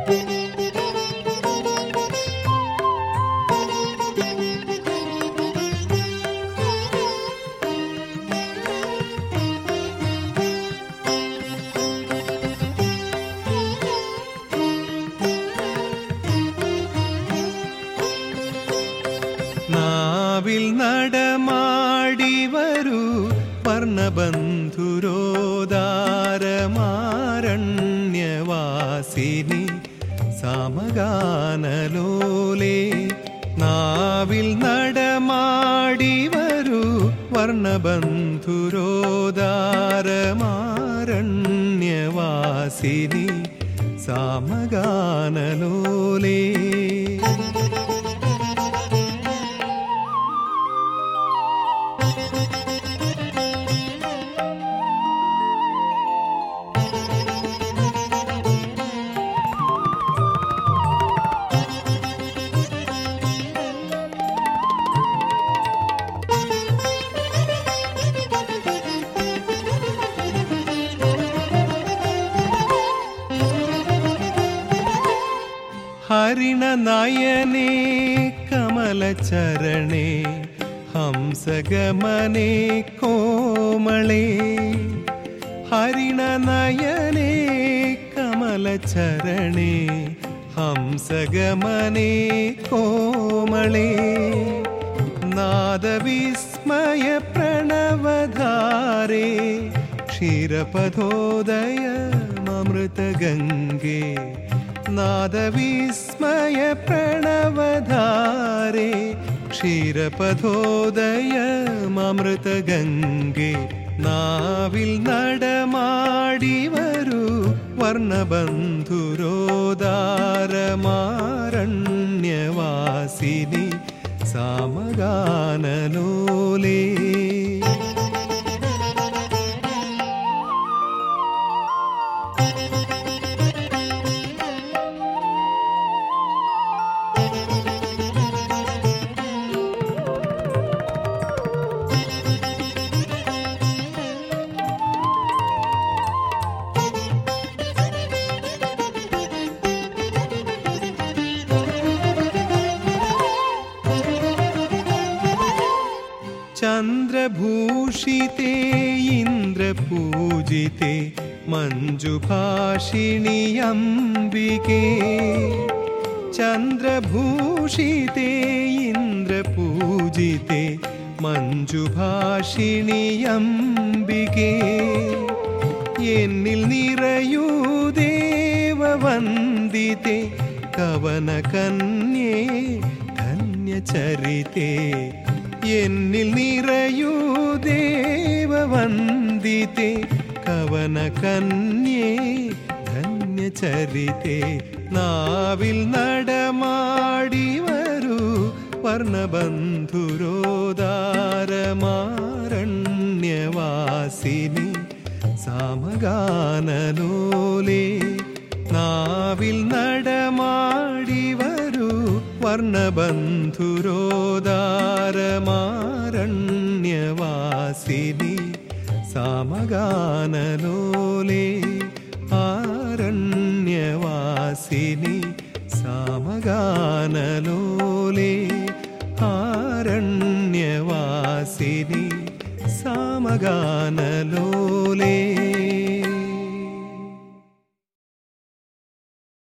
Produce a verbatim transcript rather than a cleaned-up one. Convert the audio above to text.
നാവിൽ നടമാടി വരൂ വർണ്ണബന്ധുരോദാരമാരണ്യവാസിനി സാമഗാനലോലേ. നാവിൽ നടമാടി വരൂ വർണ്ണബന്ധുരോദാരമാരണ്യവാസിനി സാമഗാനലോലേ. ഹരിണനയനേ കമലചരണേ ഹംസഗമനേ കോമളേ. ഹരിണനയനേ കമലചരണേ ഹംസഗമനേ കോമളേ. നാദവിസ്മയ പ്രണവധാരേ ക്ഷീരപഥോദയമമൃതഗംഗേ. നാദവിസ്മയ പ്രണവധാരേ ക്ഷീരപഥോദയമമൃതഗംഗേ. നാവിൽ നടമാടി വരൂ വർണ്ണബന്ധുരോദാരമാരണ്യവാസിനി സാമഗാനലോലേ. ചന്ദ്രഭൂഷിതേ ഇന്ദ്രപൂജിതേ മഞ്ജുഭാഷിണി അംബികേ. ചന്ദ്രഭൂഷിതേ ഇന്ദ്രപൂജിതേ മഞ്ജുഭാഷിണി അംബികേ. എന്നിൽ നിറയൂ ദേവവന്ദിതേ കവനകന്യേ ധന്യചരിതേ. എന്നിൽ നിറയൂ ദേവവന്ദിതേ കവനകന്യേ ധന്യചരിതേ. നാവിൽ നടമാടി വരൂ വർണ്ണബന്ധുരോദാരമാരണ്യവാസിനി സാമഗാനലോലേ. നാവിൽ നടമാടി വരൂ വർണ്ണബന്ധുരോദാരമാരണ്യവാസിനി സാമഗാനലോലേ. ആരണ്യവാസിനി സാമഗാനലോലേ. ആരണ്യവാസിനി സാമഗാനലോലേ.